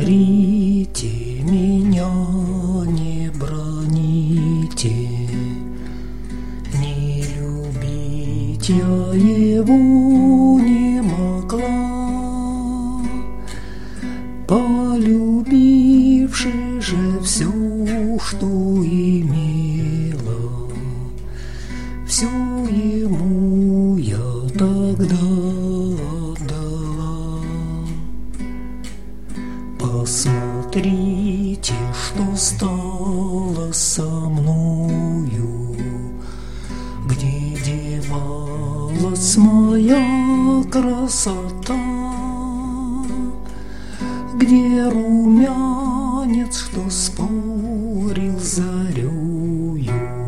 корите меня, не броните, не любить я его не могла, полюбивши же все, что имела, все ему я тогда отдала. Посмотрите, что стало со мною, где девалась моя красота, где румянец, что спорил с зарею,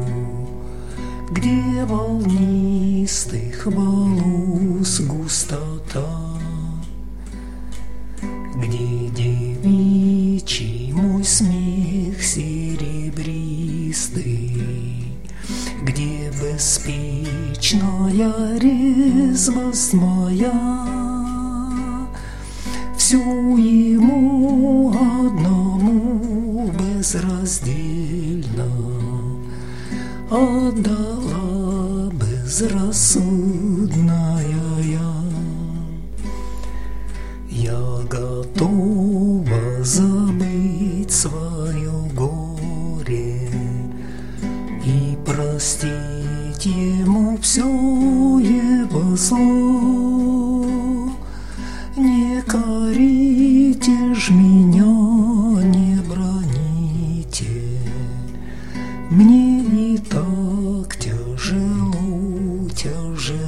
где волнистых волос густота, где девичий мой смех серебристый, где беспечная резвость моя, всю ему одному безраздельно отдала безрассудная я. Я готова забыть свое горе и простить ему все его зло. Не корите ж меня, не броните, мне и так тяжело, тяжело.